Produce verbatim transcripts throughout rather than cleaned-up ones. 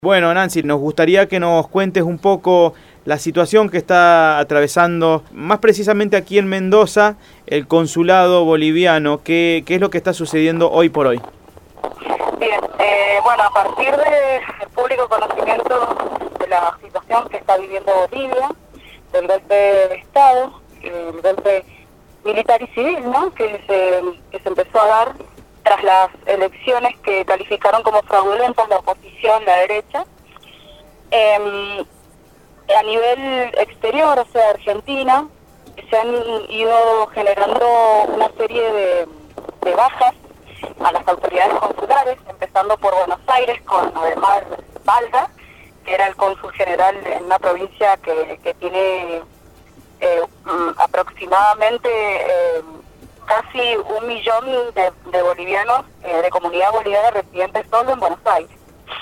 Bueno, Nancy, nos gustaría que nos cuentes un poco la situación que está atravesando, más precisamente aquí en Mendoza, el consulado boliviano. ¿Qué, qué es lo que está sucediendo hoy por hoy? Bien, eh, bueno, a partir del público conocimiento de la situación que está viviendo Bolivia, del golpe de Estado, el golpe militar y civil, ¿no?, que se, que se empezó a dar tras las elecciones que calificaron como fraudulentas la oposición, la derecha. Eh, a nivel exterior, o sea, Argentina, se han ido generando una serie de, de bajas a las autoridades consulares, empezando por Buenos Aires con Ademar Balda, que era el cónsul general en una provincia que, que tiene eh, aproximadamente eh, casi un millón de, de bolivianos, eh, de comunidad boliviana residentes solo en Buenos Aires.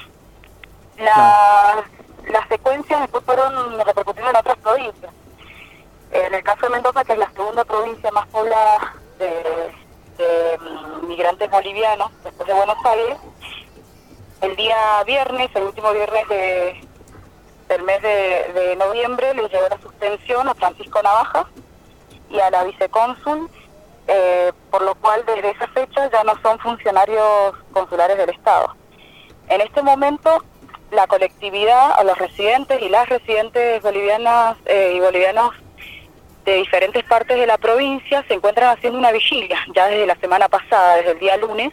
La, las secuencias después fueron repercutiendo en otras provincias. En el caso de Mendoza, que es la segunda provincia más poblada de, de migrantes bolivianos después de Buenos Aires, el día viernes, el último viernes de, del mes de, de noviembre, le llegó la suspensión a Francisco Navaja y a la vicecónsul, eh, por lo cual desde esa fecha ya no son funcionarios consulares del Estado. En este momento, la colectividad, a los residentes y las residentes bolivianas eh, y bolivianos de diferentes partes de la provincia se encuentran haciendo una vigilia, ya desde la semana pasada, desde el día lunes,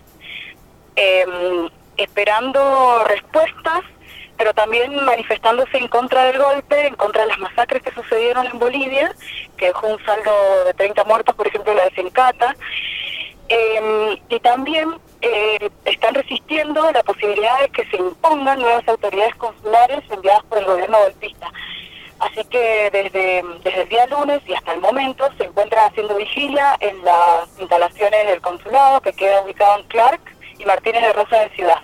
eh, esperando respuestas, pero también manifestándose en contra del golpe, en contra de las masacres que sucedieron en Bolivia, que dejó un saldo de treinta muertos, por ejemplo, la de Sencata, eh, y también eh, están resistiendo la posibilidad de que se impongan nuevas autoridades consulares enviadas por el gobierno golpista. Así que desde, desde el día lunes y hasta el momento se encuentran haciendo vigilia en las instalaciones del consulado, que queda ubicado en Clark y Martínez de Rosa de Ciudad.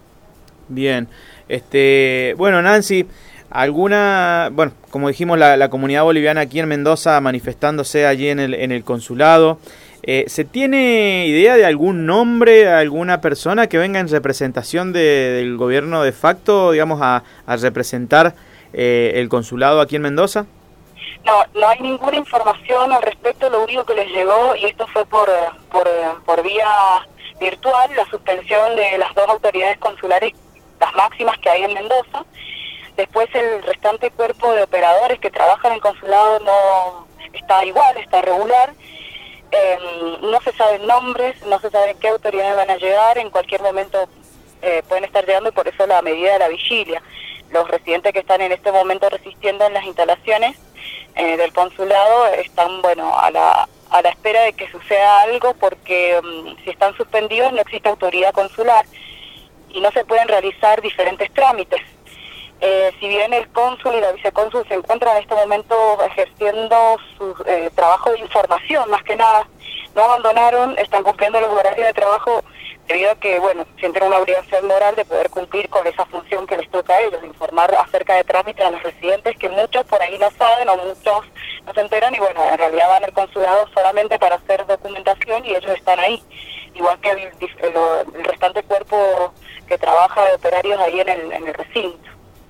Bien, este, bueno, Nancy, alguna, bueno, como dijimos, la, la comunidad boliviana aquí en Mendoza manifestándose allí en el, en el consulado. Eh, ¿Se tiene idea de algún nombre, alguna persona que venga en representación de, del gobierno de facto, digamos, a, a representar eh, el consulado aquí en Mendoza? No, no hay ninguna información al respecto. Lo único que les llegó, y esto fue por, por, por vía virtual, la suspensión de las dos autoridades consulares, las máximas que hay en Mendoza. Después el restante cuerpo de operadores que trabajan en el consulado no está igual, está regular. Eh, no se saben nombres, no se sabe qué autoridades van a llegar, en cualquier momento eh, pueden estar llegando, y por eso la medida de la vigilia. Los residentes que están en este momento resistiendo en las instalaciones eh, del consulado están, bueno, a la, a la espera de que suceda algo, porque um, si están suspendidos no existe autoridad consular y no se pueden realizar diferentes trámites. Eh, si bien el cónsul y la vicecónsul se encuentran en este momento ejerciendo su eh, trabajo de información, más que nada, no abandonaron, están cumpliendo los horarios de trabajo debido a que, bueno, sienten una obligación moral de poder cumplir con esa función que les toca a ellos, de informar acerca de trámites a los residentes, que muchos por ahí no saben o muchos no se enteran, y bueno, en realidad van al consulado solamente para hacer documentación y ellos están ahí, igual que el, el, el restante cuerpo que trabaja de operarios ahí en el, en el recinto.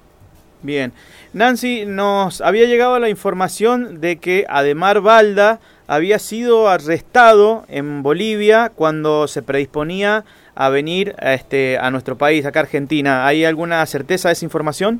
Bien. Nancy, nos había llegado la información de que Ademar Balda había sido arrestado en Bolivia cuando se predisponía a venir a, este, a nuestro país, acá a Argentina. ¿Hay alguna certeza de esa información?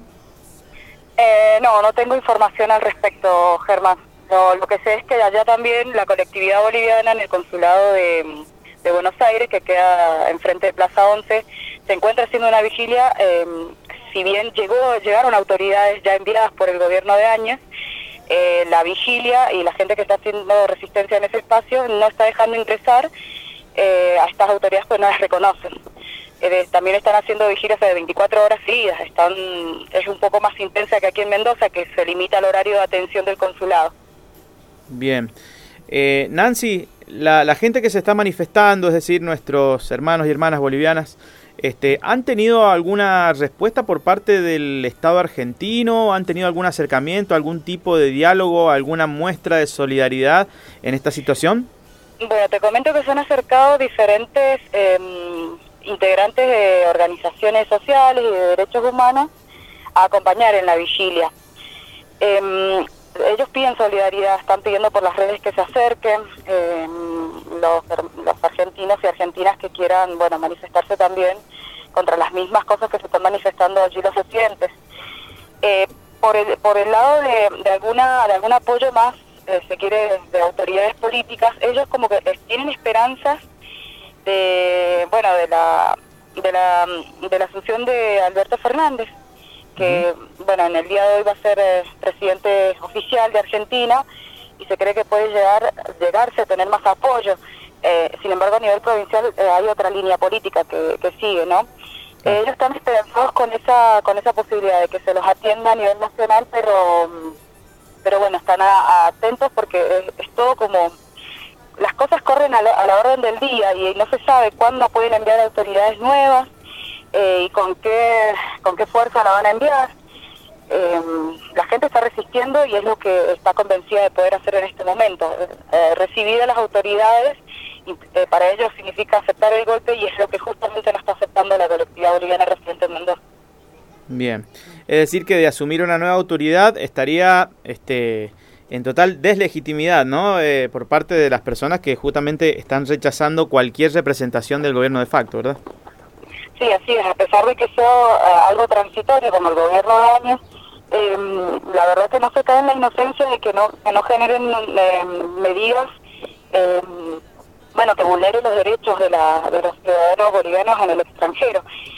Eh, no, no tengo información al respecto, Germán. No, lo que sé es que allá también la colectividad boliviana en el consulado de, de Buenos Aires, que queda enfrente de Plaza once, se encuentra haciendo una vigilia. Eh, si bien llegó, llegaron autoridades ya enviadas por el gobierno de Áñez, eh, la vigilia y la gente que está haciendo resistencia en ese espacio no está dejando ingresar eh, a estas autoridades, pues no las reconocen. Eh, también están haciendo vigilias de veinticuatro horas seguidas, están, es un poco más intensa que aquí en Mendoza, que se limita al horario de atención del consulado. Bien. Eh, Nancy, la, la gente que se está manifestando, es decir, nuestros hermanos y hermanas bolivianas, Este, ¿han tenido alguna respuesta por parte del Estado argentino? ¿Han tenido algún acercamiento, algún tipo de diálogo, alguna muestra de solidaridad en esta situación? Bueno, te comento que se han acercado diferentes eh, integrantes de organizaciones sociales y de derechos humanos a acompañar en la vigilia. Eh, ellos piden solidaridad, están pidiendo por las redes que se acerquen, eh, los, los argentinos y argentinas que quieran, bueno, manifestarse también contra las mismas cosas que se están manifestando allí los residentes. Eh, por el por el lado de, de alguna de algún apoyo más, eh, se quiere, de autoridades políticas, ellos como que eh, tienen esperanzas de, bueno, de la de la de la asunción de Alberto Fernández, que uh-huh. bueno, en el día de hoy va a ser eh, presidente oficial de Argentina, y se cree que puede llegar llegarse a tener más apoyo. Eh, sin embargo, a nivel provincial eh, hay otra línea política que, que sigue, ¿no? Eh, ellos están esperanzados con esa con esa posibilidad de que se los atienda a nivel nacional, pero pero bueno, están a, a atentos porque es, es todo como... Las cosas corren a la, a la orden del día y no se sabe cuándo pueden enviar autoridades nuevas eh, y con qué con qué fuerza la van a enviar. Eh, la gente está resistiendo y es lo que está convencida de poder hacer en este momento. Eh, recibir a las autoridades y, eh, para ellos significa aceptar el golpe, y es lo que justamente no está aceptando la colectividad boliviana residente en Mendoza. Bien, es decir que de asumir una nueva autoridad estaría este en total deslegitimidad, ¿no? Eh, por parte de las personas que justamente están rechazando cualquier representación del gobierno de facto, ¿verdad? Sí, así es. A pesar de que sea uh, algo transitorio como el gobierno de años, eh, la verdad que no se cae en la inocencia de que no que no generen eh, medidas eh, bueno, que vulneren los derechos de, la, de los ciudadanos bolivianos en el extranjero.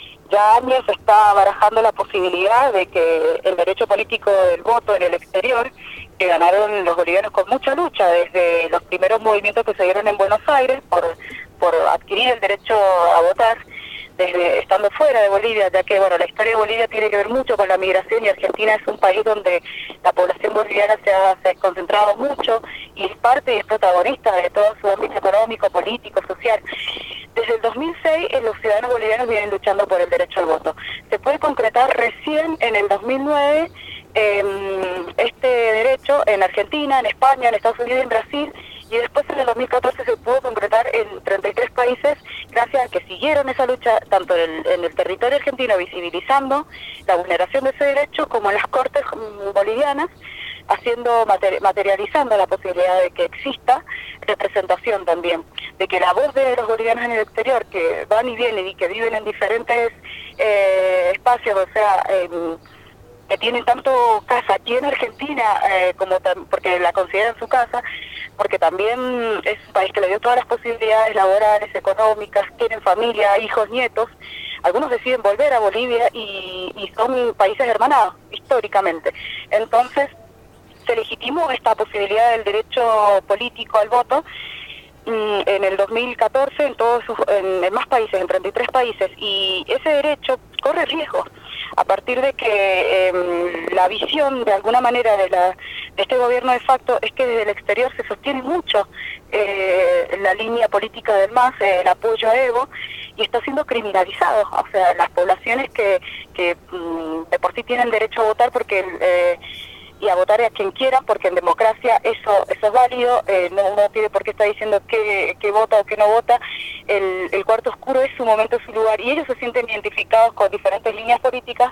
Ya Áñez está barajando la posibilidad de que el derecho político del voto en el exterior, que ganaron los bolivianos con mucha lucha desde los primeros movimientos que se dieron en Buenos Aires por, por adquirir el derecho a votar, desde estando fuera de Bolivia, ya que bueno, la historia de Bolivia tiene que ver mucho con la migración, y Argentina es un país donde la población boliviana se ha, se ha concentrado mucho y es parte y es protagonista de todo su ámbito económico, político, social. Desde el dos mil seis eh, los ciudadanos bolivianos vienen luchando por el derecho al voto. Se puede concretar recién en el dos mil nueve eh, este derecho en Argentina, en España, en Estados Unidos y en Brasil, y después en el dos mil catorce se pudo concretar en treinta y tres países gracias a que siguieron esa lucha tanto en el, en el territorio argentino visibilizando la vulneración de ese derecho, como en las cortes bolivianas haciendo materi materializando la posibilidad de que exista representación también, de que la voz de los bolivianos en el exterior que van y vienen y que viven en diferentes eh, espacios, o sea, eh, que tienen tanto casa aquí en Argentina, eh, como porque la consideran su casa, porque también es un país que le dio todas las posibilidades laborales, económicas, tienen familia, hijos, nietos. Algunos deciden volver a Bolivia y, y son países hermanados, históricamente. Entonces, se legitimó esta posibilidad del derecho político al voto mmm, en el dos mil catorce en todos sus, en, en más países, en treinta y tres países, y ese derecho corre riesgos a partir de que eh, la visión de alguna manera de, la, de este gobierno de facto es que desde el exterior se sostiene mucho eh, la línea política del M A S, eh, el apoyo a Evo, y está siendo criminalizado. O sea, las poblaciones que, que mmm, de por sí tienen derecho a votar porque eh, y a votar a quien quieran, porque en democracia eso eso es válido, eh, no, no tiene por qué estar diciendo que, que vota o que no vota. El, el cuarto oscuro es su momento, su lugar, y ellos se sienten identificados con diferentes líneas políticas.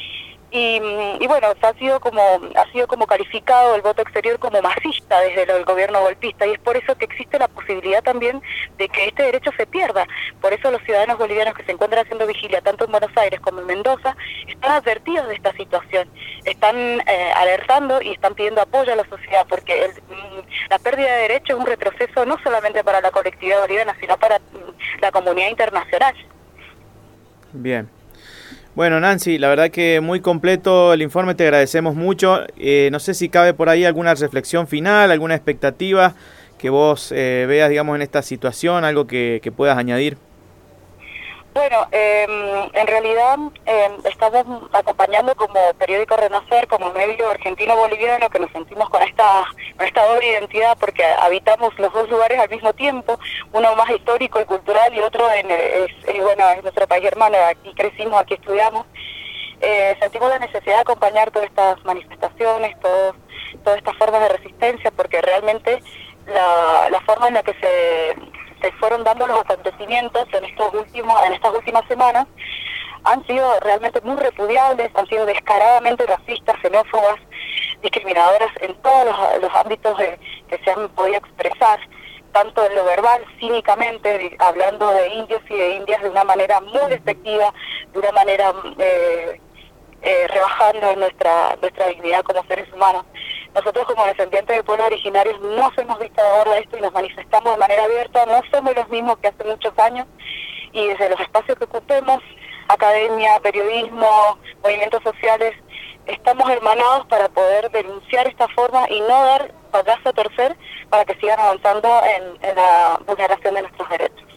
Y, y bueno, ha sido como ha sido como calificado el voto exterior como masista desde el, el gobierno golpista, y es por eso que existe la posibilidad también de que este derecho se pierda. Por eso los ciudadanos bolivianos que se encuentran haciendo vigilia tanto en Buenos Aires como en Mendoza están advertidos de esta situación, están eh, alertando y están pidiendo apoyo a la sociedad, porque el, la pérdida de derechos es un retroceso no solamente para la colectividad boliviana, sino para la comunidad internacional. Bien. Bueno, Nancy, la verdad que muy completo el informe, te agradecemos mucho. Eh, no sé si cabe por ahí alguna reflexión final, alguna expectativa que vos eh, veas, digamos, en esta situación, algo que, que puedas añadir. Bueno, eh, en realidad eh, estamos acompañando como periódico Renacer, como medio argentino-boliviano, que nos sentimos con esta, con esta doble identidad porque habitamos los dos lugares al mismo tiempo, uno más histórico y cultural y otro en, es, es, bueno, es nuestro país hermano, aquí crecimos, aquí estudiamos. Eh, sentimos la necesidad de acompañar todas estas manifestaciones, todos, todas estas formas de resistencia, porque realmente la, la forma en la que se... se fueron dando los acontecimientos en estos últimos en estas últimas semanas han sido realmente muy repudiables, han sido descaradamente racistas, xenófobas, discriminadoras en todos los, los ámbitos de, que se han podido expresar, tanto en lo verbal, cínicamente, hablando de indios y de indias de una manera muy despectiva, de una manera eh, eh, rebajando nuestra nuestra dignidad como seres humanos. Nosotros como descendientes de pueblos originarios no hemos visto ahora esto y nos manifestamos de manera abierta, no somos los mismos que hace muchos años, y desde los espacios que ocupemos, academia, periodismo, movimientos sociales, estamos hermanados para poder denunciar esta forma y no dar payaso a torcer para que sigan avanzando en, en la vulneración de nuestros derechos.